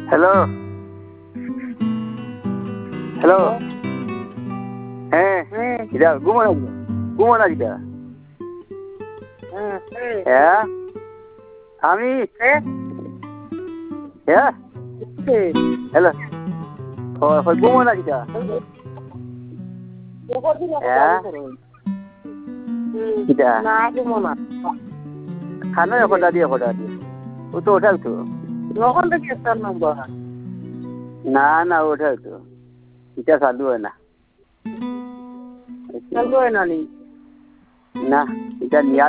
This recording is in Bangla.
হ্যালো হ্যালো হ্যাঁ এটা ঘুমন আজকে হ্যাঁ আমি হ্যাঁ হ্যালো ঘুমন আজকে খানা খোটা দিয়ে ও তো ওঠাও তো না না ওঠাও তো এটা চালু হয় না না এটা নিয়ে